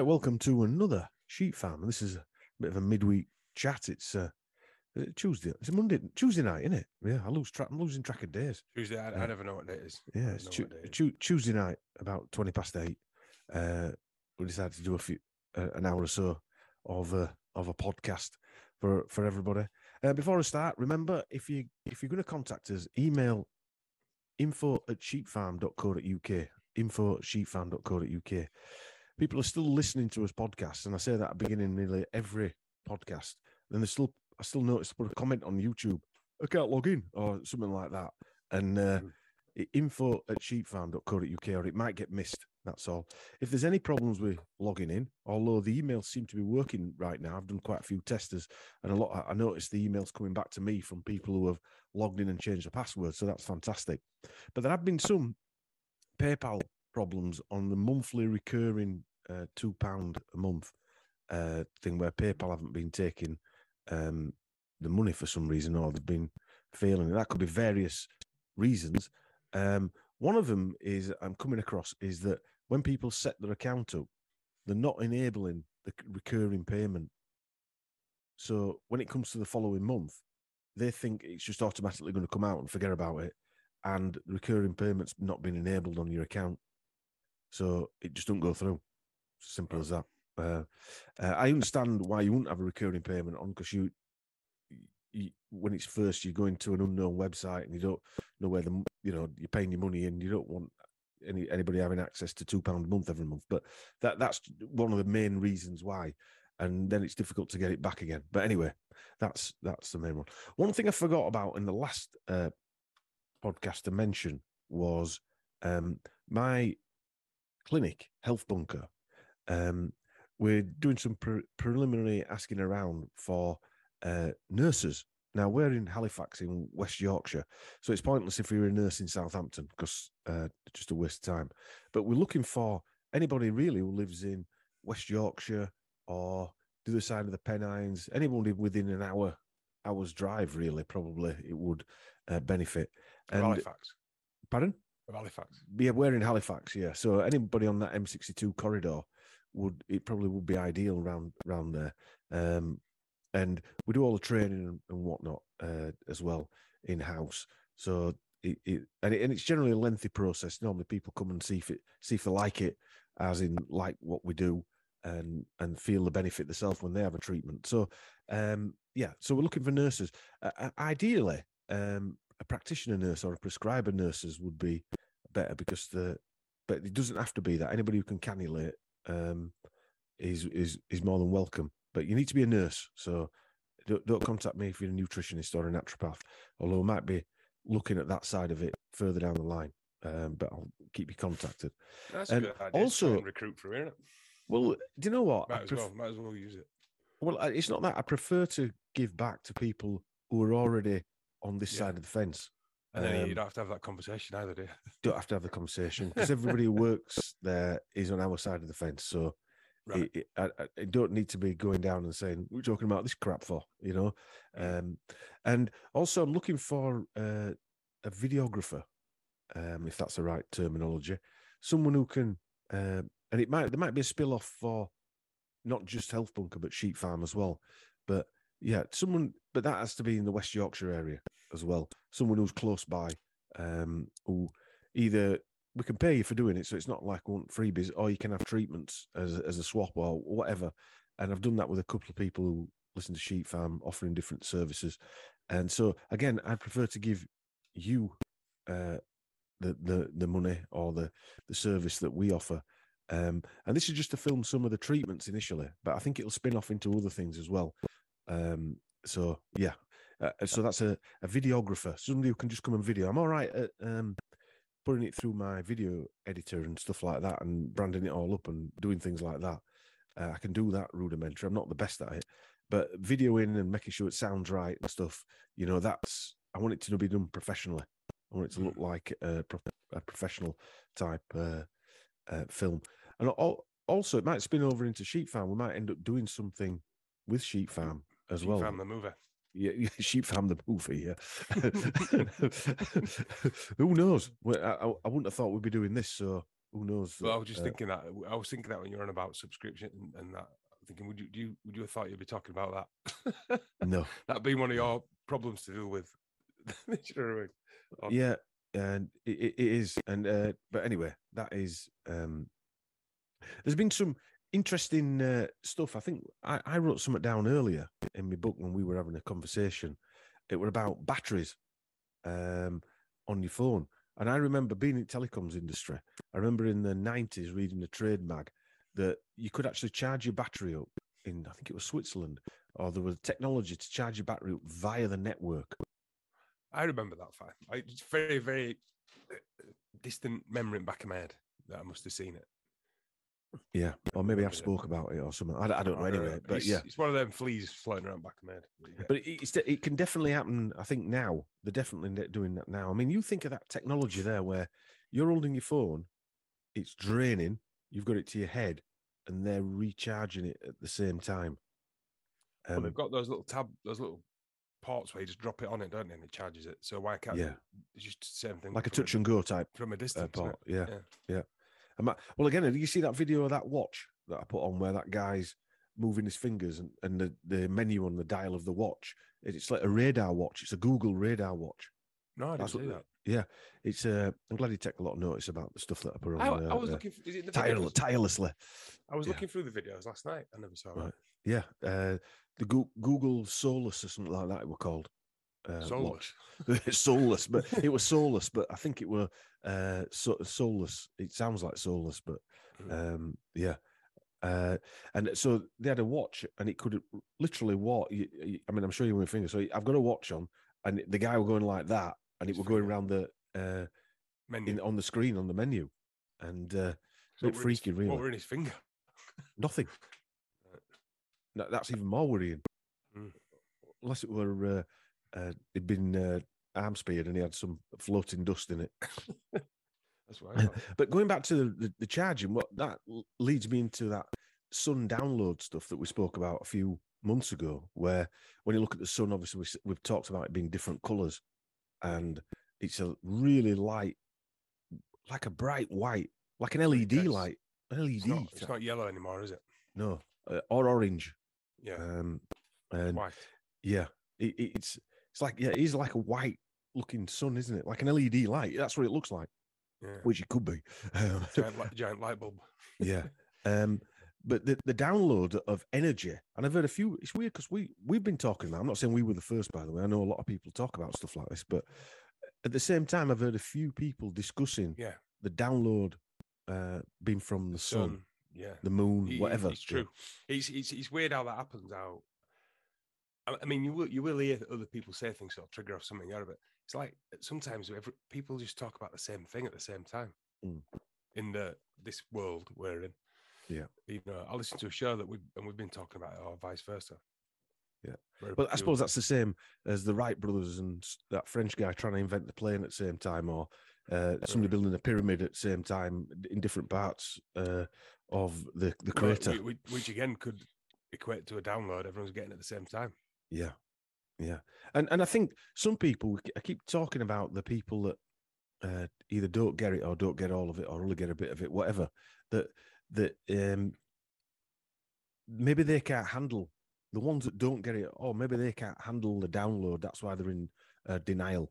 Right, welcome to another Sheep Farm. This is a bit of a midweek chat. It's Tuesday. It's a Tuesday night, isn't it? Yeah, I'm losing track of days. Tuesday, I never know what day it is. Yeah, it's Tuesday night, about 8:20. We decided to do an hour or so of a podcast for everybody. Before I start, remember if you're going to contact us, email info@sheepfarm.co.uk. info@sheepfarm.co.uk. People are still listening to us podcasts, and I say that at the beginning of nearly every podcast. Then I still notice to put a comment on YouTube, I can't log in, or something like that. And info@sheepfarm.co.uk, or it might get missed. That's all. If there's any problems with logging in, although the emails seem to be working right now, I've done quite a few testers, and I noticed the emails coming back to me from people who have logged in and changed the password, so that's fantastic. But there have been some PayPal problems on the monthly recurring £2 a month thing, where PayPal haven't been taking the money for some reason, or they've been failing. That could be various reasons. One of them is I'm coming across is that when people set their account up, they're not enabling the recurring payment. So when it comes to the following month, they think it's just automatically going to come out and forget about it, and the recurring payment's not been enabled on your account. So it just don't go through. Simple as that. I understand why you wouldn't have a recurring payment on, because you when it's first, you go into an unknown website and you don't know where you're paying your money, and you don't want anybody having access to £2 a month every month. But that's one of the main reasons why. And then it's difficult to get it back again. But anyway, that's the main one. One thing I forgot about in the last podcast to mention was my clinic, Health Bunker. We're doing some preliminary asking around for nurses. Now, we're in Halifax in West Yorkshire, so it's pointless if you're a nurse in Southampton, because just a waste of time. But we're looking for anybody really who lives in West Yorkshire or the other side of the Pennines, anybody within an hour's drive, really, probably it would benefit. And Halifax. Pardon? Of Halifax. Yeah, we're in Halifax, yeah. So anybody on that M62 corridor would be ideal around there. And we do all the training and whatnot as well in-house. So it's generally a lengthy process. Normally people come and see if they like it, as in like what we do, and feel the benefit themselves when they have a treatment. So so we're looking for nurses. Ideally, a practitioner nurse or a prescriber nurses would be better, but it doesn't have to be that. Anybody who can cannulate is more than welcome. But you need to be a nurse, so don't contact me if you're a nutritionist or a naturopath, although I might be looking at that side of it further down the line. But I'll keep you contacted. That's a good idea. Also, recruit for, isn't it? Well, do you know what? Might as well use it. Well, it's not that. I prefer to give back to people who are already on this side of the fence. And then you don't have to have that conversation either, do you? Don't have to have the conversation, because everybody who works there is on our side of the fence. So right. I don't need to be going down and saying, "What are you talking about this crap for?" And also, I'm looking for a videographer, if that's the right terminology. Someone who can, and there might be a spill off for not just Health Bunker but Sheep Farm as well. But yeah, but that has to be in the West Yorkshire area as well. Someone who's close by, who either we can pay you for doing it, so it's not like we want freebies, or you can have treatments as a swap or whatever. And I've done that with a couple of people who listen to Sheep Farm, offering different services. And so again, I prefer to give you the money or the service that we offer. And this is just to film some of the treatments initially, but I think it'll spin off into other things as well. So that's a videographer, somebody who can just come and video. I'm all right at putting it through my video editor and stuff like that, and branding it all up and doing things like that. I can do that rudimentary. I'm not the best at it, but videoing and making sure it sounds right and stuff, I want it to be done professionally. I want it to look like a professional type film. And also, it might spin over into Sheep Farm. We might end up doing something with Sheep Farm as well. Sheep Farm the movie. Yeah, Sheep Farm the movie, yeah. Who knows? I wouldn't have thought we'd be doing this, so who knows? Well, I was just thinking that. I was thinking that when you're on about subscription and that. Thinking, would you have thought you'd be talking about that? No, that'd be one of your problems to deal with. You know what I mean? Yeah, and it is, and but anyway, that is. There's been some interesting stuff. I think I wrote something down earlier in my book when we were having a conversation. It were about batteries on your phone, and I remember being in the telecoms industry. I remember in the 90s reading a trade mag that you could actually charge your battery up in, I think it was Switzerland, or there was technology to charge your battery up via the network. I remember that fact. It's very, very distant memory in the back of my head that I must have seen it. Yeah, or maybe I've spoke about it or something. I don't know anyway, but yeah. It's one of them fleas floating around the back of my head. But it can definitely happen, I think, now. They're definitely doing that now. I mean, you think of that technology there where you're holding your phone, it's draining, you've got it to your head, and they're recharging it at the same time. Well, they've got those little ports where you just drop it on it, don't they? And it charges it. So why can't it's just the same thing. Like a touch and go type. From a distance. Port. Yeah. Well, again, did you see that video of that watch that I put on where that guy's moving his fingers and the menu on the dial of the watch? It's like a radar watch. It's a Google radar watch. No, I didn't see that. Yeah, it's. I'm glad you take a lot of notice about the stuff that I put on. I was looking. Is it the tirelessly? I was looking through the videos last night. I never saw that. Yeah, the Google Solus or something like that. It were called. Soulless. Soulless, but it was soulless. But I think it were soulless. It sounds like soulless, but yeah. And so they had a watch, and it could literally walk. I mean, I'm showing you my finger. So I've got a watch on, and the guy were going like that, and it were going around the menu on the screen on the menu, and a bit freaky, really. What were in his finger? Nothing. That's even more worrying. Unless it were it'd been arm speared and he had some floating dust in it. That's right. But going back to the charging, what that leads me into that sun download stuff that we spoke about a few months ago, where when you look at the sun, obviously we've talked about it being different colours, and it's a really light, like a bright white, like an LED light. An LED. It's not yellow anymore, is it? No, or orange. Yeah. And white. Yeah, it's like, it is like a white looking sun, isn't it? Like an LED light. That's what it looks like. Yeah. Which it could be. Giant light bulb. Yeah. But the download of energy, and I've heard a few. It's weird because we've been talking about. I'm not saying we were the first, by the way. I know a lot of people talk about stuff like this, but at the same time, I've heard a few people discussing the download being from the sun, the moon, whatever. It's true. It's weird how that happens. How I mean, you will hear other people say things that'll trigger off something out of it. It's like sometimes people just talk about the same thing at the same time in this world we're in. Yeah, you know, I listen to a show that we've been talking about it, or vice versa. Yeah, but I suppose that's the same as the Wright brothers and that French guy trying to invent the plane at the same time, or somebody building a pyramid at the same time in different parts of the crater, which again could equate to a download everyone's getting at the same time. Yeah, and I think some people, I keep talking about the people that either don't get it or don't get all of it or only get a bit of it, whatever. That maybe they can't handle the ones that don't get it, or maybe they can't handle the download. That's why they're in denial.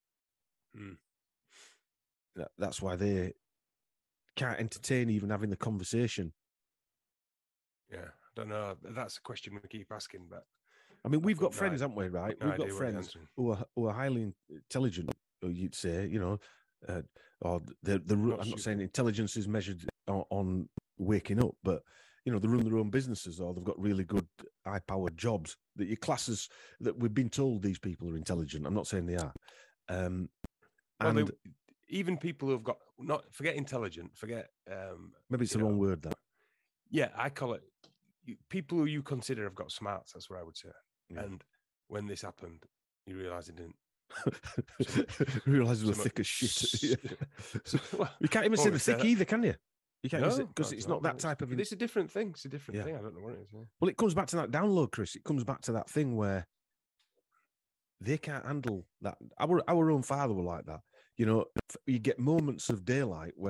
That's why they can't entertain even having the conversation. Yeah, I don't know. That's a question we keep asking, but I mean, we've got friends, haven't we? Right, we've got friends who are highly intelligent. You'd say, you know, or I'm not saying intelligence is measured on waking up, but you know, they run their own businesses, or they've got really good high-powered jobs that your classes that we've been told these people are intelligent. I'm not saying they are. And even people who have got forget intelligent, maybe it's the wrong word. That I call it people who you consider have got smarts. That's what I would say. Yeah. And when this happened, you realise it didn't. Realise it was thick as shit. You can't even say the thick either, can you? You can't because it's not that type of. It's a different thing. It's a different thing. I don't know what it is. Yeah. Well, it comes back to that download, Chris. It comes back to that thing where they can't handle that. Our own father were like that. You know, you get moments of daylight where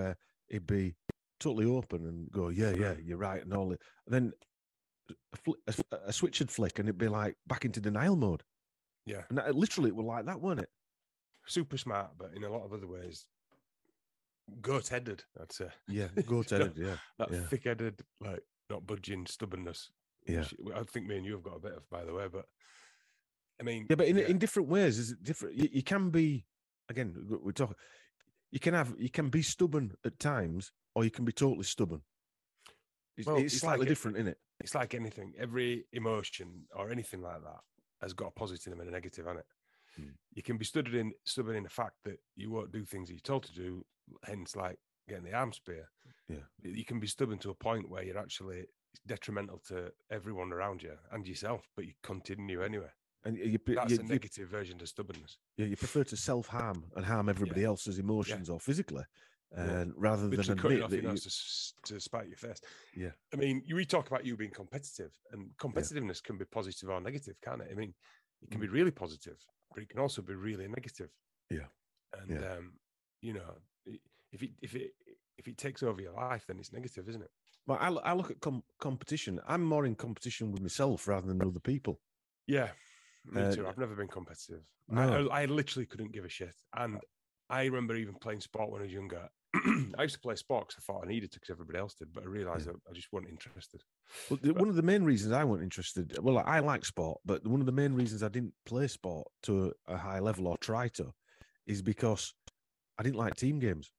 he'd be totally open and go, yeah, you're right, and all. And then a switch would flick, and it'd be like back into denial mode. Yeah, and literally it was like that, wasn't it? Super smart, but in a lot of other ways, goat-headed, I'd say. Yeah, goat-headed. Yeah, that thick-headed, like not budging stubbornness. Yeah, I think me and you have got a bit of, by the way. But I mean, yeah, but in different ways. Is it different? You can be, again, we're talking. You can be stubborn at times, or you can be totally stubborn. It's slightly different, isn't it? It's like anything. Every emotion or anything like that has got a positive and a negative on it. You can be stubborn in the fact that you won't do things that you're told to do, hence like getting the arm spear. Yeah. You can be stubborn to a point where you're actually detrimental to everyone around you and yourself, but you continue anyway. And that's a negative version of stubbornness. Yeah, you prefer to self-harm and harm everybody else's emotions or physically, rather than admit that to spite your face. Yeah. I mean, we talk about you being competitive, and competitiveness can be positive or negative, can't it? I mean, it can be really positive, but it can also be really negative. Yeah. And you know, if it takes over your life, then it's negative, isn't it? Well, I look at competition. I'm more in competition with myself rather than other people. Yeah, me too. I've never been competitive. No. I literally couldn't give a shit. And I remember even playing sport when I was younger. I used to play sport because I thought I needed to, because everybody else did, but I realised I just wasn't interested. Well, one of the main reasons I wasn't interested, well, I like sport, but one of the main reasons I didn't play sport to a high level or try to is because I didn't like team games.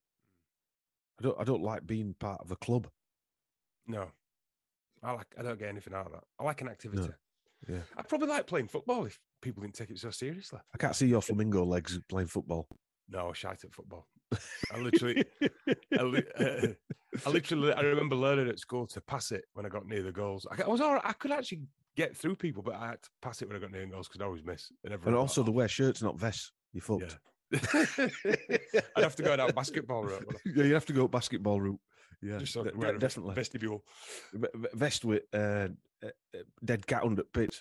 I don't like being part of a club. No, I don't get anything out of that. I like an activity. No. Yeah, I'd probably like playing football if people didn't take it so seriously. I can't see your flamingo legs playing football. No, I shite at football. I remember learning at school to pass it when I got near the goals. I was all right. I could actually get through people, but I had to pass it when I got near the goals because I always miss. And also, they wear shirts, not vests. You fucked. Yeah. I'd have to go down basketball route. Yeah, you have to go basketball route. Yeah, just so definitely vestibule vest with dead cat under pits.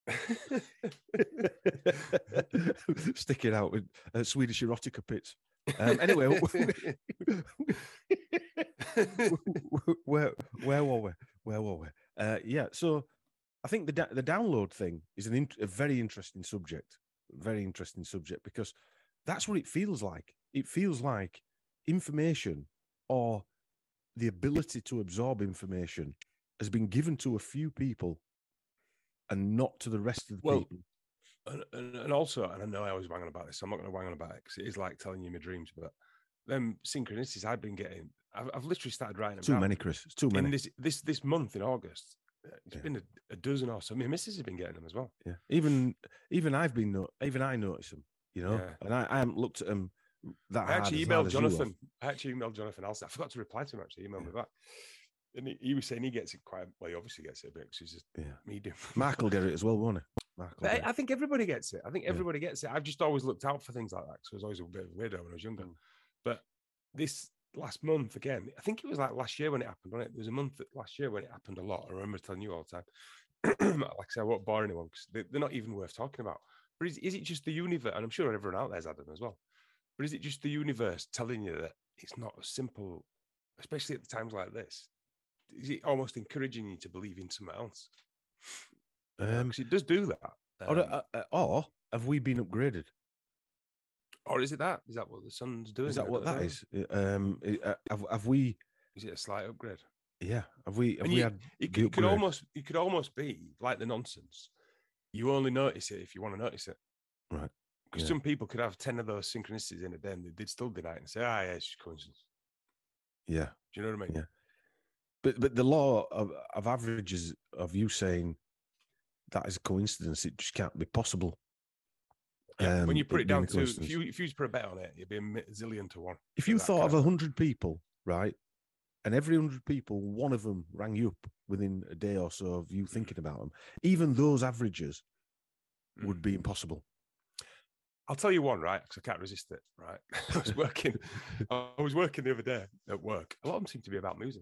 Sticking out with Swedish erotica pits. Anyway, where were we? Yeah, so I think the download thing is a very interesting subject. Very interesting subject, because that's what it feels like. It feels like information, or the ability to absorb information, has been given to a few people and not to the rest of the people. And also, and I know I always wang on about this, so I'm not going to wang on about it because it is like telling you my dreams, but them synchronicities I've been getting, I've literally started writing them down. Too many, Chris. It's too many. This month in August, it's been a dozen or so. My missus has been getting them as well. Yeah, even I notice them. You know, and I haven't looked at them that hard. I actually emailed Jonathan. I forgot to reply to him. Actually, emailed me back. And he was saying he gets it quite well. He obviously gets it a bit because he's just medium. Mark will get it as well, won't he? I think everybody gets it. Everybody gets it. I've just always looked out for things like that because I was always a bit of a weirdo when I was younger. But this last month again, I think it was like last year when it happened. Wasn't it? There was a month last year when it happened a lot. I remember telling you all the time. Like I said, I won't bore anyone because they're not even worth talking about. But is it just the universe? And I'm sure everyone out there's had them as well. But is it just the universe telling you that it's not as simple, especially at times like this? Is it almost encouraging you to believe in something else? Because it does do that. Or have we been upgraded? Or is it that? Is that what the sun's doing? Is that what that is? Have we? Is it a slight upgrade? Yeah. Have we had? It could almost be like the nonsense. You only notice it if you want to notice it. Right. Because some people could have 10 of those synchronicities in a day and they'd still deny it and say, yeah, it's just coincidence. Yeah. Do you know what I mean? Yeah. But the law of averages, of you saying that is a coincidence, it just can't be possible. Yeah, when you put it down to, if you put a bet on it, it'd be a zillion to one. If you thought of 100 people, right, and every 100 people, one of them rang you up within a day or so of you thinking about them, even those averages would be impossible. I'll tell you one, right? Because I can't resist it, right? I was working the other day at work. A lot of them seem to be about music.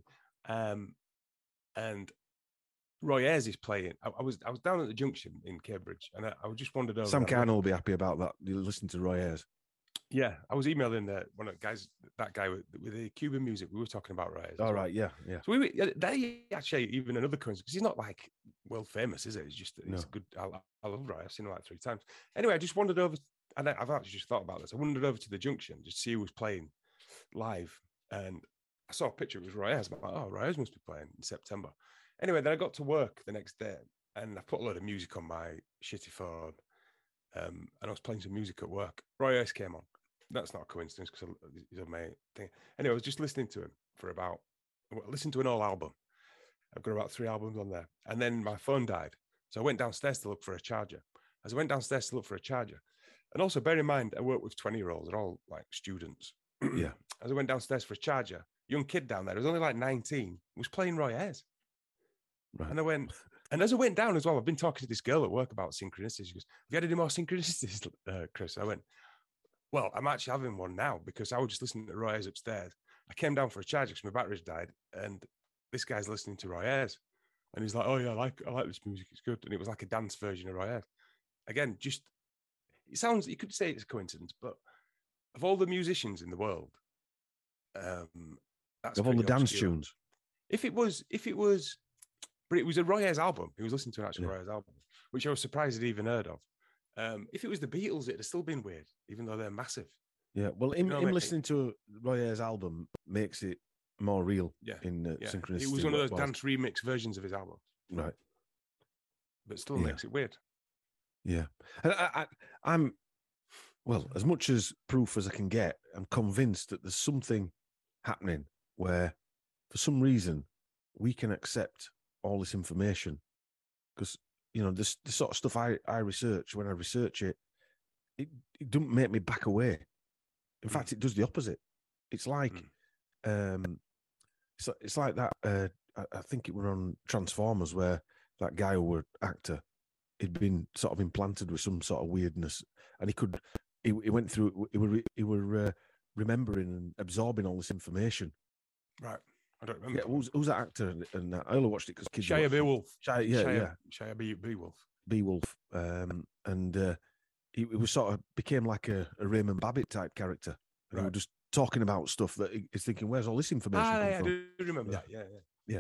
And Roy Ayers is playing. I was down at the Junction in Cambridge, and I just wandered over. Sam Carnell will be happy about that. You listen to Roy Ayers. Yeah, I was emailing one of the guys, that guy with the Cuban music. We were talking about Reyes. All right, yeah. So they actually even another coincidence because he's not like world famous, is it? It's just he's a good. I love Reyes. I've seen him like 3 times. Anyway, I just wandered over, and I've actually just thought about this. I wandered over to the Junction just to see who was playing live, and I saw a picture. It was Reyes. I'm like, oh, Reyes must be playing in September. Anyway, then I got to work the next day, and I put a load of music on my shitty phone, and I was playing some music at work. Reyes came on. That's not a coincidence because he's a mate thing. Anyway, I was just listening to him listened to an whole album. I've got about 3 albums on there. And then my phone died. So I went downstairs to look for a charger. As I went downstairs to look for a charger, and also bear in mind, I work with 20-year-olds. They're all like students. Yeah. As I went downstairs for a charger, young kid down there, who was only like 19, was playing Roy Ayers. Right. And as I went down as well, I've been talking to this girl at work about synchronicities. She goes, have you had any more synchronicities, Chris? I went, well, I'm actually having one now because I was just listening to Roy Ayers upstairs. I came down for a charger because my battery's died, and this guy's listening to Roy Ayers, and he's like, "Oh yeah, I like this music. It's good." And it was like a dance version of Roy Ayers. Again, just it sounds. You could say it's a coincidence, but of all the musicians in the world, that's of all the dance tunes. If it was, but it was a Roy Ayers album. He was listening to an actual Roy Ayers album, which I was surprised he'd even heard of. If it was the Beatles, it'd have still been weird, even though they're massive. Yeah, well, him listening to Roy Ayers' album makes it more real in synchronicity. It was one of those dance remix versions of his album. Right. But still makes it weird. Yeah. And I'm, well, as much as proof as I can get, I'm convinced that there's something happening where, for some reason, we can accept all this information because, you know, the sort of stuff I research, when I research it, it doesn't make me back away. In fact, it does the opposite. It's like, it's like that. I think it were on Transformers where that guy who were actor, he'd been sort of implanted with some sort of weirdness, and he went through. He were remembering and absorbing all this information. Right. I don't remember. Yeah, who's that actor? And I only watched it because kids. Shia Beowulf. Shia Beowulf. Beowulf. And he was sort of became like a Raymond Babbitt type character. And he was just talking about stuff that he's thinking, where's all this information come from? I do remember that. Yeah.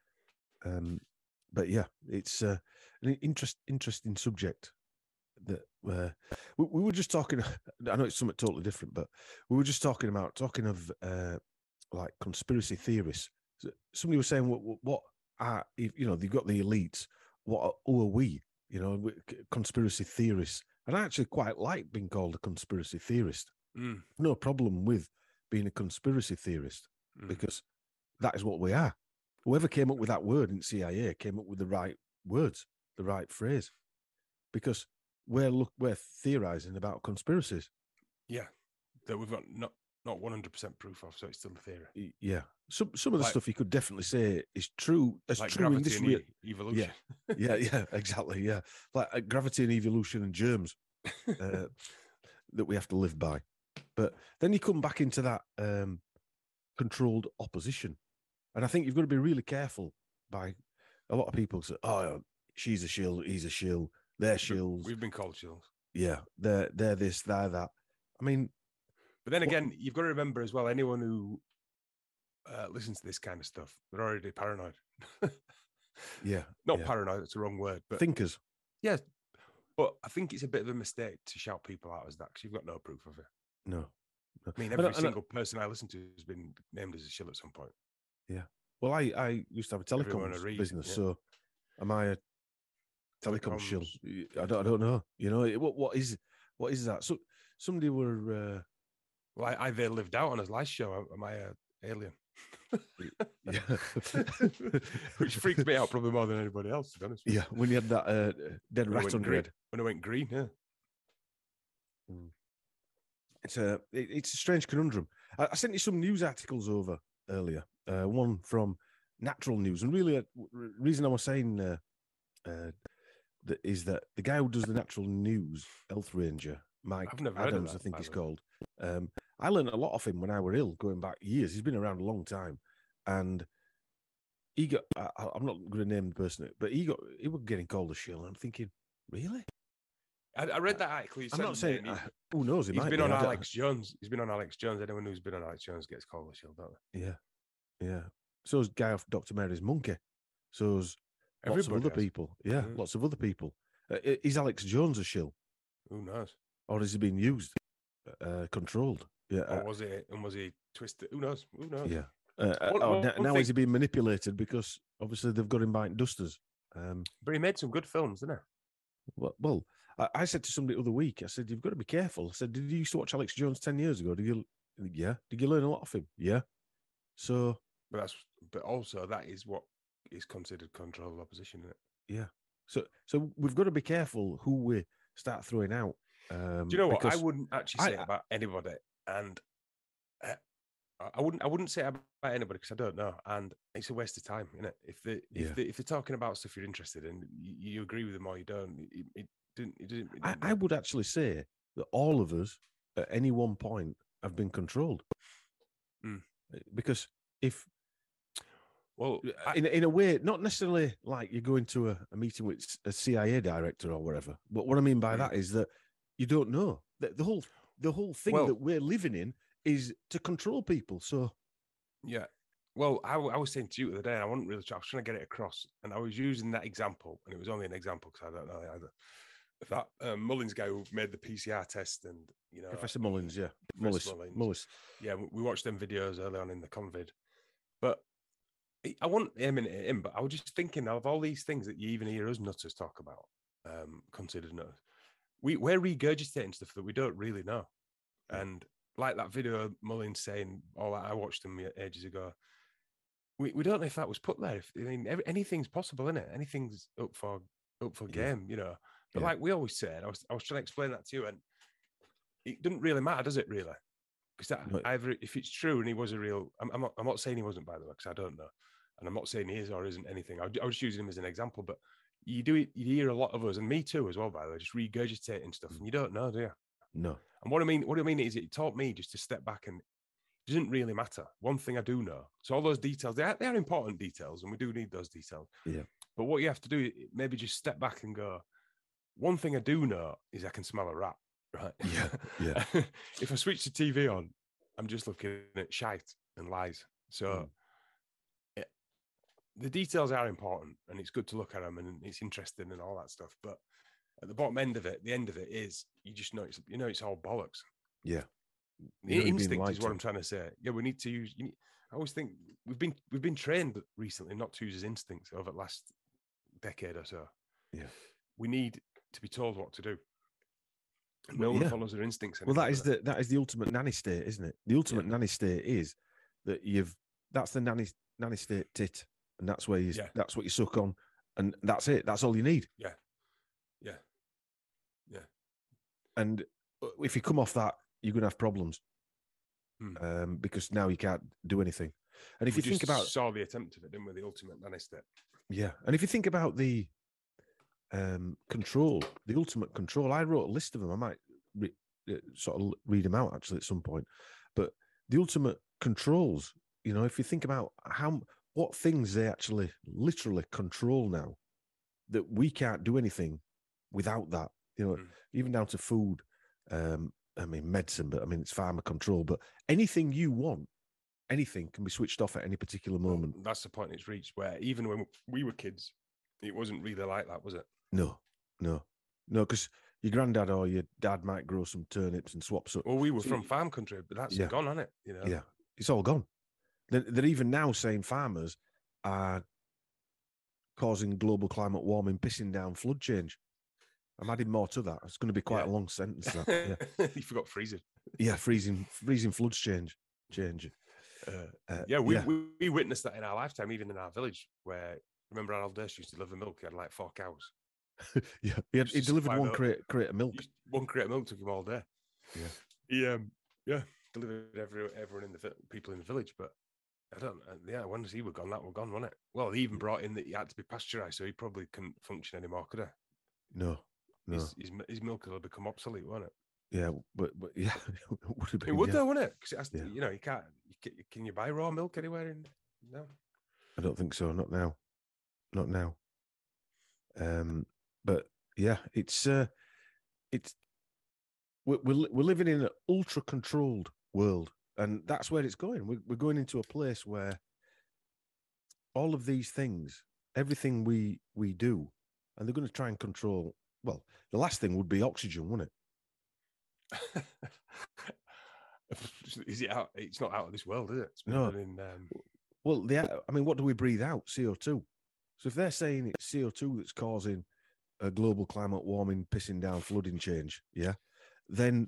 But yeah, it's an interesting subject that we were just talking. I know it's something totally different, but we were just talking of like conspiracy theorists. Somebody was saying, what are, you know, they've got the elites. Who are we? You know, conspiracy theorists. And I actually quite like being called a conspiracy theorist. No problem with being a conspiracy theorist because that is what we are. Whoever came up with that word in CIA came up with the right words, the right phrase, because we're theorizing about conspiracies. Yeah, that we've got not 100% proof of, so it's still a theory. Yeah, some of the stuff you could definitely say is true. As like true gravity in this and evolution. Yeah, exactly. Yeah, like gravity and evolution and germs that we have to live by. But then you come back into that controlled opposition, and I think you've got to be really careful. By a lot of people say, "Oh, she's a shill, he's a shill, they're shills." We've been called shills. Yeah, they're this, they're that. I mean. But then again, you've got to remember as well, anyone who listens to this kind of stuff, they're already paranoid. Not paranoid, that's the wrong word. But thinkers. Yeah. But I think it's a bit of a mistake to shout people out as that because you've got no proof of it. No. I mean, every single person I listen to has been named as a shill at some point. Yeah. Well, I used to have a telecoms business, so am I a telecom shill? I don't know. You know, what is that? So somebody were... Well, I either lived out on his last show. Am I an alien? Which freaks me out probably more than anybody else, to be honest. Yeah, when you had that dead rat on your head. When it went green, yeah. It's a strange conundrum. I sent you some news articles over earlier. One from Natural News, and really, reason I was saying that is that the guy who does the Natural News, Health Ranger, Mike Adams, I think he's called. I learned a lot of him when I were ill, going back years. He's been around a long time, and he got. I'm not going to name the person, but he was getting called a shill. I'm thinking, really? I read that article. I'm not saying who knows. He's been on Alex Jones. He's been on Alex Jones. Anyone who's been on Alex Jones gets called a shill, don't they? Yeah, yeah. So's guy off Dr. Mary's Monkey. So's lots of other people. Yeah, lots of other people. Is Alex Jones a shill? Who knows? Or has he been used, controlled? Yeah. Or was he twisted? Who knows? Who knows? Yeah. Now is he being manipulated because obviously they've got him buying dusters. But he made some good films, didn't he? Well, I said to somebody the other week, I said, you've got to be careful. I said, did you used to watch Alex Jones 10 years ago? Yeah. Did you learn a lot of him? Yeah. So. But also that is what is considered controlled opposition, isn't it? Yeah. So we've got to be careful who we start throwing out. Do you know what? I wouldn't actually say it about anybody, and I wouldn't say it about anybody because I don't know, and it's a waste of time, isn't it? If they're talking about stuff you're interested in, you agree with them or you don't. It didn't. I would actually say that all of us at any one point have been controlled, because if. Well, in a way, not necessarily like you're going to a meeting with a CIA director or whatever. But what I mean by that is that you don't know. The whole thing that we're living in is to control people. So, yeah. Well, I was saying to you the other day, and I wasn't really. I was trying to get it across, and I was using that example, and it was only an example because I don't know either. That Mullins guy who made the PCR test, and Professor Mullins, yeah, Mullins. Yeah, we watched them videos early on in the COVID, but. I want aiming at him, but I was just thinking of all these things that you even hear us nutters talk about, considered nutters. We're regurgitating stuff that we don't really know. And like that video Mullins saying, I watched them ages ago. We don't know if that was put there. Anything's possible, isn't it? Anything's up for game, But like we always say, and I was trying to explain that to you, and it doesn't really matter, does it really? Because either if it's true and he was a real, I'm not saying he wasn't, by the way, because I don't know. And I'm not saying he is or isn't anything. I was just using him as an example, but you hear a lot of us, and me too as well, by the way, just regurgitating stuff, and you don't know, do you? No. And what I mean is it taught me just to step back, and it doesn't really matter. One thing I do know. So all those details, they are important details, and we do need those details. Yeah. But what you have to do, maybe just step back and go, one thing I do know is I can smell a rat, right? Yeah. If I switch the TV on, I'm just looking at shite and lies. So the details are important, and it's good to look at them, and it's interesting and all that stuff. But at the bottom end of it, the end of it is you just know it's all bollocks. Yeah, instinct is what I'm trying to say. Yeah, we need to use. I always think we've been trained recently not to use his instincts over the last decade or so. Yeah, we need to be told what to do. No one follows their instincts anymore. Well, that is the ultimate nanny state, isn't it? The ultimate nanny state is that that's the nanny state tit. And that's where that's what you suck on, and that's it. That's all you need. Yeah. And if you come off that, you're going to have problems, because now you can't do anything. And if you think about, saw the attempt of it, didn't we? The ultimate nanny state. Yeah, and if you think about the control, the ultimate control, I wrote a list of them. I might sort of read them out actually at some point. But the ultimate controls, if you think about what things they actually literally control now, that we can't do anything without that, even down to food, medicine, but it's pharma control, but anything you want, anything can be switched off at any particular moment. Well, that's the point it's reached, where even when we were kids, it wasn't really like that, was it? No, because your granddad or your dad might grow some turnips and swaps up. Well, we were from farm country, but that's gone, hasn't it? Yeah, it's all gone. They're even now saying farmers are causing global climate warming, pissing down flood change. I'm adding more to that. It's going to be quite a long sentence. That. Yeah. You forgot freezing. Yeah, freezing floods change. We witnessed that in our lifetime, even in our village, where, remember Harold Durst used to deliver milk. He had like 4 cows. Yeah, he delivered one crate of milk. One crate of milk took him all day. Yeah. He delivered everyone in the people in the village, but I don't. Once he was gone, that was gone, wasn't it? Well, he even brought in that he had to be pasteurized, so he probably couldn't function anymore, could he? No. His milk will become obsolete, won't it? Yeah, but yeah, it would though, wouldn't it? Because it has to. You can't. Can you buy raw milk anywhere? No, I don't think so. Not now. But yeah, it's it's we're living in an ultra controlled world, and that's where it's going. We're going into a place where all of these things, everything we do, and they're going to try and control. Well, the last thing would be oxygen, wouldn't it? Is it out? It's not out of this world, is it? It's been no. done in, Well, I mean, what do we breathe out? CO2. So if they're saying it's CO2 that's causing a global climate warming, pissing down, flooding change, yeah, then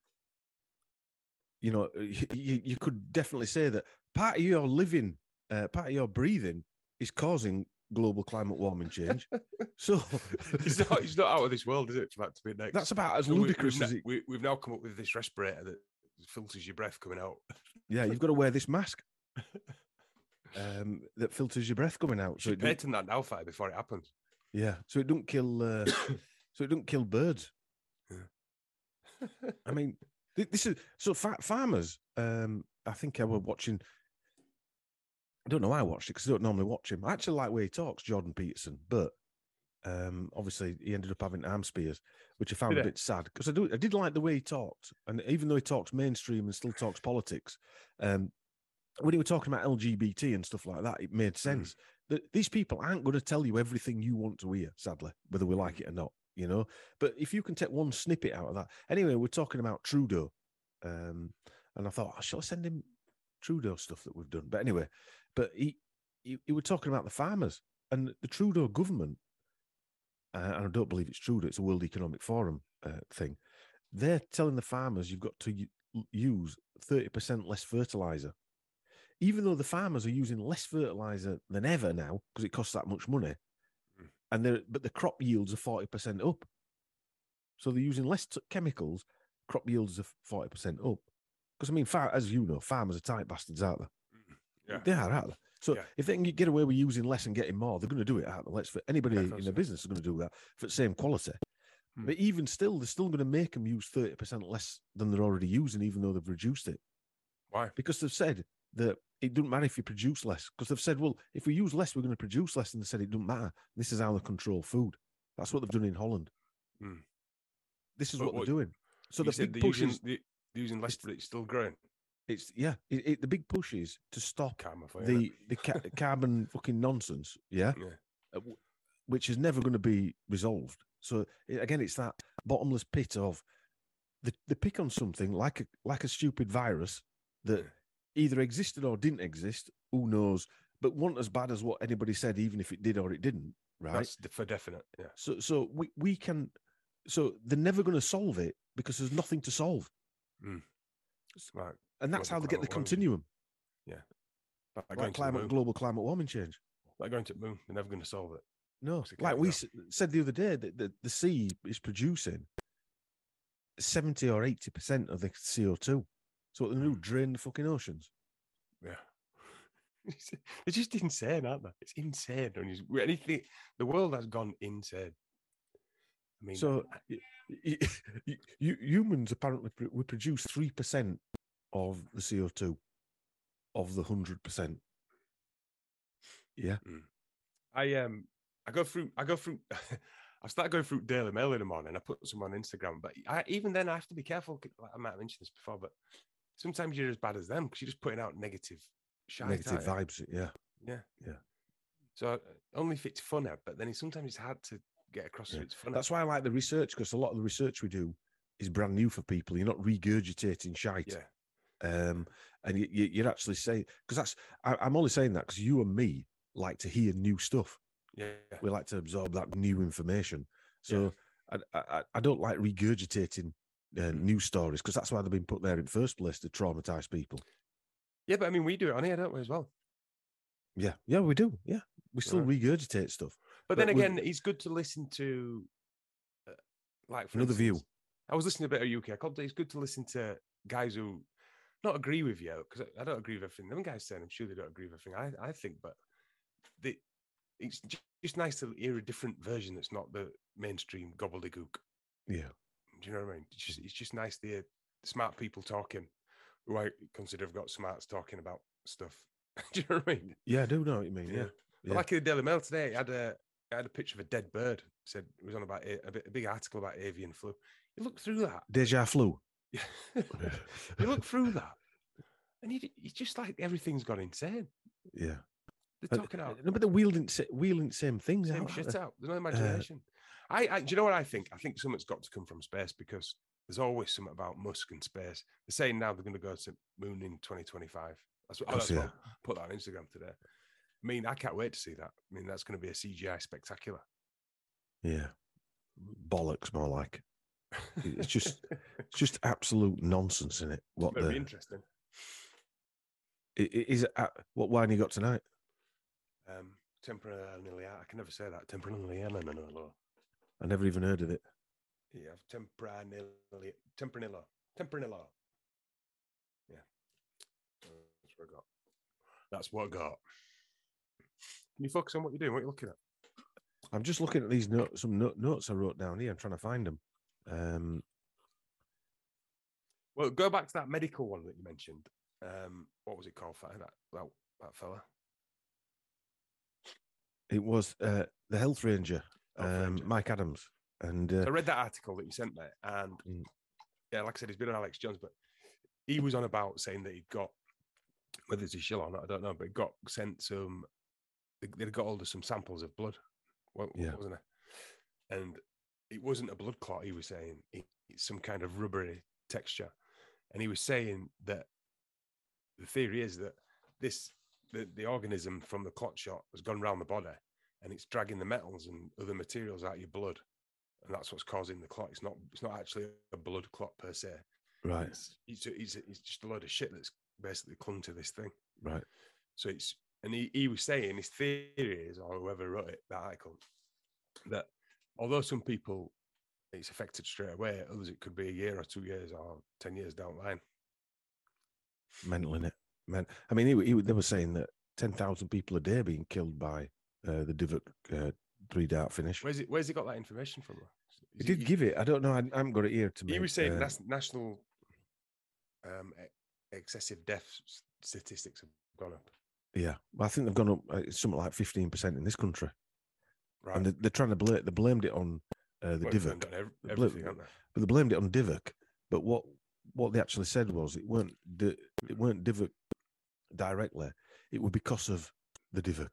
you know you could definitely say that part of your living, part of your breathing, is causing global climate warming change. So it's not out of this world, is it? For that to be next, that's about as ludicrous as it. We've now come up with this respirator that filters your breath coming out. Yeah, you've got to wear this mask that filters your breath coming out. So patent that now, Fatty, before it happens. Yeah, so it don't kill. So it don't kill birds. Yeah. I mean, this is so farmers. I think I was watching. I don't know why I watched it because I don't normally watch him. I actually like where he talks, Jordan Peterson, but obviously he ended up having arm spears, which I found a bit sad because I did like the way he talked, and even though he talks mainstream and still talks politics, when he was talking about LGBT and stuff like that, it made sense that these people aren't going to tell you everything you want to hear, sadly, whether we like it or not, you know. But if you can take one snippet out of that, anyway, we're talking about Trudeau, and I thought, shall I send him Trudeau stuff that we've done? But anyway, but he was talking about the farmers and the Trudeau government. And I don't believe it's Trudeau, it's a World Economic Forum thing. They're telling the farmers you've got to use 30% less fertilizer. Even though the farmers are using less fertilizer than ever now, because it costs that much money, but the crop yields are 40% up. So they're using less chemicals, crop yields are 40% up. Because, I mean, as you know, farmers are tight bastards, aren't they? Yeah. They are, aren't they? So if they can get away with using less and getting more, they're going to do it, aren't they? Anybody in the business is going to do that for the same quality. But even still, they're still going to make them use 30% less than they're already using, even though they've reduced it. Why? Because they've said that it doesn't matter if you produce less. Because they've said, well, if we use less, we're going to produce less. And they said it doesn't matter. This is how they control food. That's what they've done in Holland. This is what they're doing. So the big push is using less, but it's still growing. It's the big push is to stop the carbon fucking nonsense, which is never going to be resolved. So again, it's that bottomless pit of they pick on something like a stupid virus that either existed or didn't exist, who knows, but wasn't as bad as what anybody said, even if it did or it didn't, right? That's for definite, yeah. So we can, so they're never going to solve it because there's nothing to solve. Right. And that's how they get the continuum. Yeah. Like global climate warming change. Like going to the moon, they're never going to solve it. No, like we said the other day, that the sea is producing 70 or 80% of the CO2. So what they do, drain the fucking oceans. Yeah. It's just insane, aren't they? It's insane. Anything, the world has gone insane. I mean, so humans apparently we produce 3% of the CO2 of the 100%. Yeah. I go through I start going through Daily Mail in the morning. I put some on Instagram, but even then I have to be careful. I might have mentioned this before, but sometimes you're as bad as them because you're just putting out negative vibes. Yeah. So only if it's funner, but then sometimes it's hard to get across if it's funner. That's why I like the research, because a lot of the research we do is brand new for people. You're not regurgitating shite. And you're actually saying, because I'm only saying that because you and me like to hear new stuff. Yeah, we like to absorb that new information. So I don't like regurgitating news stories, because that's why they've been put there in the first place, to traumatize people. Yeah, but I mean, we do it on here, don't we, as well? Yeah, we do. Yeah, we still regurgitate stuff. But then again, it's good to listen to, like, for another instance, view. I was listening to a bit of UK content. It's good to listen to guys who not agree with you, because I don't agree with everything. Them guys saying, I'm sure they don't agree with everything I think, but it's just nice to hear a different version that's not the mainstream gobbledygook. Yeah. Do you know what I mean? It's just nice to hear smart people talking, who I consider have got smarts talking about stuff. Do you know what I mean? Yeah, I do know what you mean. Yeah. But like in the Daily Mail today, it had I had a picture of a dead bird. Said it was on about a big article about avian flu. You look through that. Deja flu. You look through that, and you just like everything's gone insane. Yeah. They're talking out. No, but they're wielding same things Same out. shit out. There's no imagination. Do you know what I think? I think something's got to come from space, because there's always something about Musk and space. They're saying now they're going to go to moon in 2025. That's what I put that on Instagram today. I mean, I can't wait to see that. I mean, that's going to be a CGI spectacular. Yeah. Bollocks, more like. It's just absolute nonsense in it. What very interesting. Is it what wine you got tonight? Tempranillo. I can never say that. Tempranillo. I never even heard of it. Yeah, Tempranillo. Yeah. That's what I got. That's what I got. Can you focus on what you're doing? What are you looking at? I'm just looking at these notes, notes I wrote down here. I'm trying to find them. Well, go back to that medical one that you mentioned. What was it called? That fella. It was the health ranger, Mike Adams. And I read that article that you sent me, and yeah, like I said, he's been on Alex Jones, but he was on about saying that he'd got, whether it's a shill or not, I don't know, but he got sent some. They'd got hold of some samples of blood, wasn't it? And it wasn't a blood clot. He was saying it's some kind of rubbery texture, and he was saying that the theory is that the organism from the clot shot has gone around the body, and it's dragging the metals and other materials out of your blood, and that's what's causing the clot. It's not actually a blood clot per se. Right. It's just a load of shit that's basically clung to this thing. Right. So he was saying his theory is, or whoever wrote it, that article, that although some people it's affected straight away, others it could be a year or 2 years or 10 years down the line. Mental, innit? Man, I mean, they were saying that 10,000 people a day are being killed by the Divot 3-dart finish. Where's he got that information from? He did give it. I don't know. I haven't got it here to me. He was saying national excessive death statistics have gone up. Yeah, well, I think they've gone up something like 15% in this country. Right. And they're trying to they blamed it on the Divot. Everything, but they blamed it on Divot. But what they actually said was it weren't Divot directly. It was because of the Divot.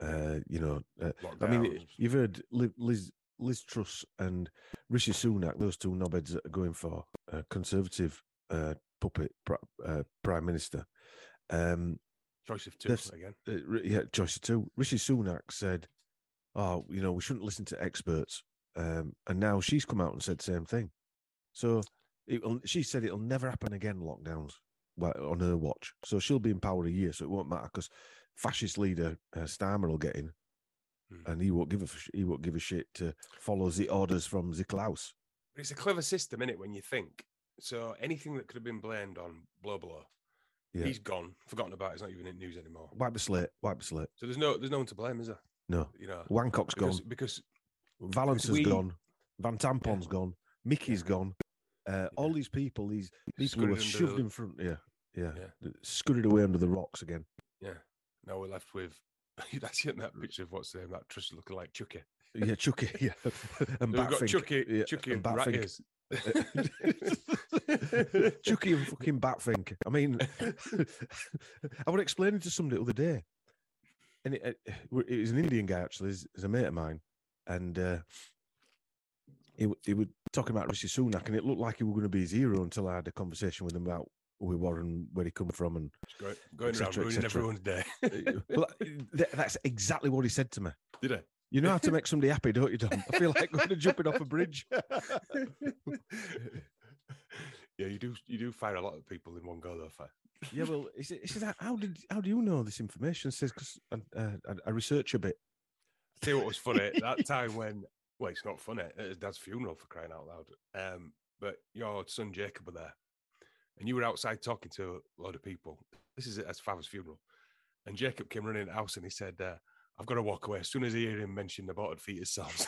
I mean, you've heard Liz Truss and Rishi Sunak, those two knobheads that are going for Conservative puppet Prime Minister. Choice of two again. Choice of two. Rishi Sunak said, "Oh, we shouldn't listen to experts," and now she's come out and said the same thing. So she said it'll never happen again. Lockdowns on her watch. So she'll be in power a year, so it won't matter because fascist leader Starmer will get in, and he won't give a shit to follow the orders from the Klaus. But it's a clever system, isn't it? When you think so, anything that could have been blamed on Blow, yeah. He's gone, forgotten about. It's not even in news anymore. Wipe the slate. So there's no one to blame, is there? No. Wancock's gone because Valence's gone. Van Tampon's gone. Mickey's gone. All these people who were shoved in front. Yeah. Scurried away under the rocks again. Yeah. Now we're left with that's that picture of what's that Trish looking like Chucky. Yeah, Chucky. Yeah, and we've got Chucky and Batfink. Chucky and fucking Batfink. I mean, I was explaining to somebody the other day, and it was an Indian guy actually. He's a mate of mine, and he was talking about Rishi Sunak, and it looked like he was going to be his hero until I had a conversation with him about who he was and where he come from, and going around ruining everyone's day. Well, that's exactly what he said to me. Did he? You know how to make somebody happy, don't you, Dom? I feel like going to jumping off a bridge. Yeah, you do fire a lot of people in one go, though. Fire. Yeah, well, he said, how do you know this information? He says, because I research a bit. I'll tell you what was funny that time when, well, it's not funny. It was Dad's funeral, for crying out loud. But your son Jacob were there, and you were outside talking to a lot of people. This is at father's funeral, and Jacob came running in the house, and he said, I've got to walk away. As soon as I hear him mention aborted fetus sounds.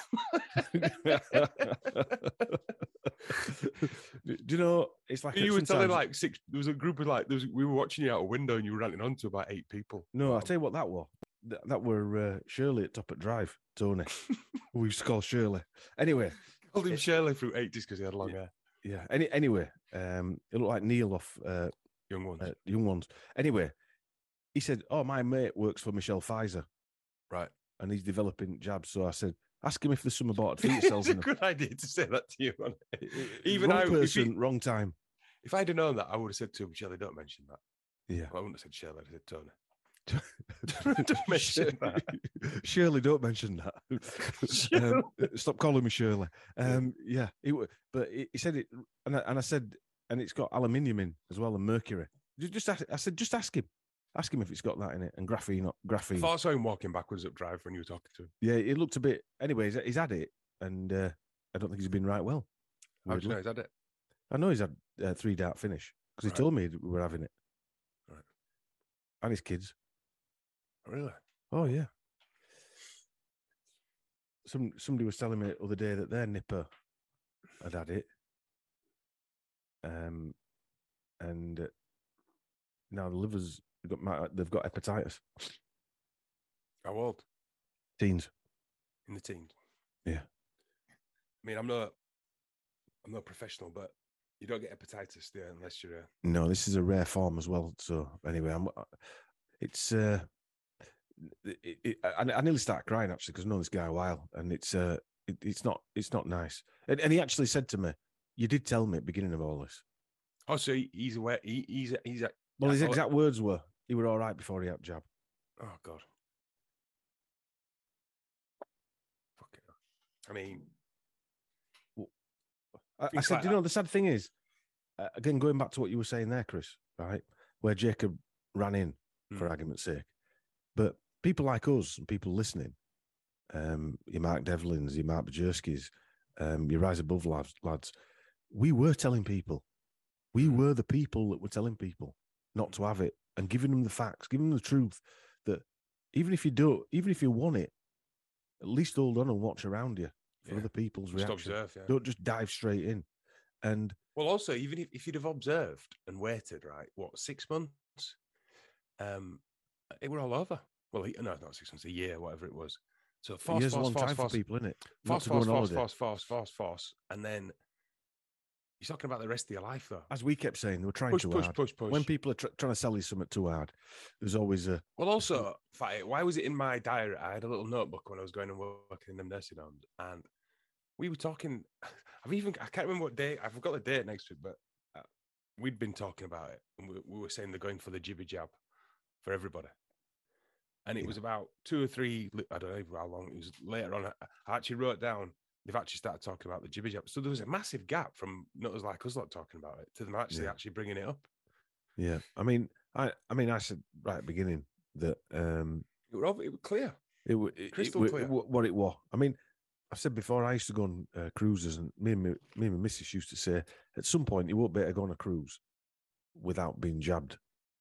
Do you know, it's like... You were telling like six... There was a group of we were watching you out a window and you were ranting on to about 8 people. No, I'll tell you what that was. that were Shirley at Top at Drive, Tony. We used to call Shirley. Anyway. Called him Shirley through 80s because he had long hair. Yeah. Anyway, it looked like Neil off Young Ones. Young Ones. Anyway, he said, "Oh, my mate works for Michelle Pfizer, right, and he's developing jabs." So I said, "Ask him if there's some aborted fetus cells." It's a good idea to say that to you. Even wrong person, wrong time. If I'd have known that, I would have said to him, "Shirley, don't mention that." Yeah, well, I wouldn't have said Shirley. I said Tony. Don't mention that. Shirley, don't mention that. Stop calling me Shirley. Yeah, but he said it, and I said, and it's got aluminium in as well and mercury. I said, just ask him. Ask him if it's got that in it and graphene. I thought I saw him walking backwards up Drive when you were talking to him. Yeah, it looked a bit. Anyways, he's had it, and I don't think he's been right well. How do you know he's had it? I know he's had 3-dart finish because he told me we were having it. Right. And his kids. Really? Oh yeah. Somebody was telling me the other day that their nipper had it. And now the liver's they've got hepatitis. How old? Teens. In the teens. Yeah. I mean, I'm not a professional, but you don't get hepatitis there unless you're. No, this is a rare form as well. So anyway, it's. I nearly started crying actually because I've known this guy a while, and it's not nice. And he actually said to me, "You did tell me at the beginning of all this." Oh, so he's aware. He's well, his exact words were, "He were all right before he had jab." Oh God. Fuck it. I mean, I said, like, you know, the sad thing is, again, going back to what you were saying there, Chris, right, where Jacob ran in for argument's sake, but people like us and people listening, your Mark Devlins, your Mark Bajerskis, your Rise Above lads, we were telling people, we were the people that were telling people not to have it and giving them the facts, giving them the truth that even if you want it, at least hold on and watch around you for other people's reaction. Observe, Don't just dive straight in. And well, also, even if you'd have observed and waited, right, 6 months? It were all over. Well, no, not 6 months, a year, whatever it was. So fast, for people, isn't it? Fast, and then you're talking about the rest of your life, though. As we kept saying, they were trying too hard. Push. When people are trying to sell you something too hard, there's always a. Well, also, why was it in my diary? I had a little notebook when I was going and working in them nursing homes, and we were talking. I can't remember what day. I forgot the date next to it, but we'd been talking about it, and we were saying they're going for the jibby jab for everybody. And it was about 2 or 3, I don't know how long, it was later on. I actually wrote down, they've actually started talking about the jibby jab. So there was a massive gap from nutters like us lot talking about it to them actually bringing it up. Yeah. I mean, I said right at the beginning that it was clear. It was crystal clear. What it was. I mean, I've said before, I used to go on cruises, and me and my missus used to say, at some point, you won't be able to go on a cruise without being jabbed.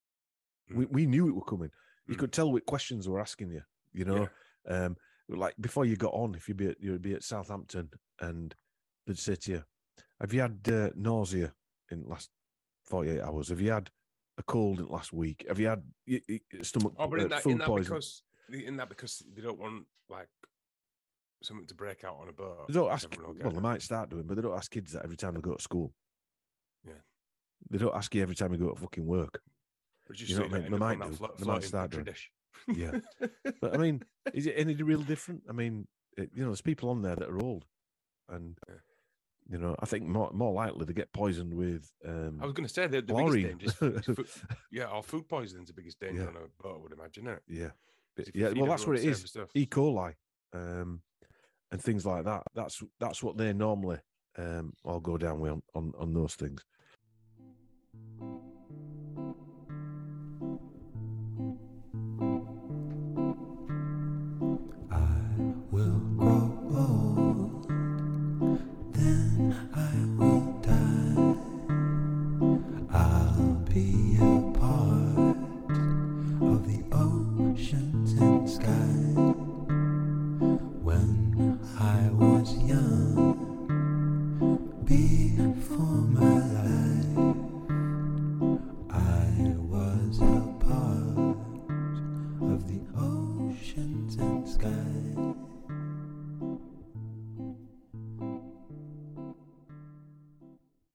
We knew it was coming. You could tell what questions they were asking you, you know. Yeah. Like before you got on, if you'd be at Southampton, and they'd say to you, "Have you had nausea in the last 48 hours? Have you had a cold in the last week? Have you had stomach food poisoning?" In that because they don't want like something to break out on a boat. They don't ask. Well, they might start doing, but they don't ask kids that every time they go to school. Yeah, they don't ask you every time you go to fucking work. You know what I mean? They might do. They might start doing. Yeah, but I mean, is it any real different? I mean, there's people on there that are old, and I think more likely they get poisoned with. I was going to say the biggest danger. Or food poisoning's the biggest danger on a boat, I would imagine. Isn't it? Yeah, well, that's what it is. Stuff. E. coli, and things like that. That's what they normally all go down with on those things. Of the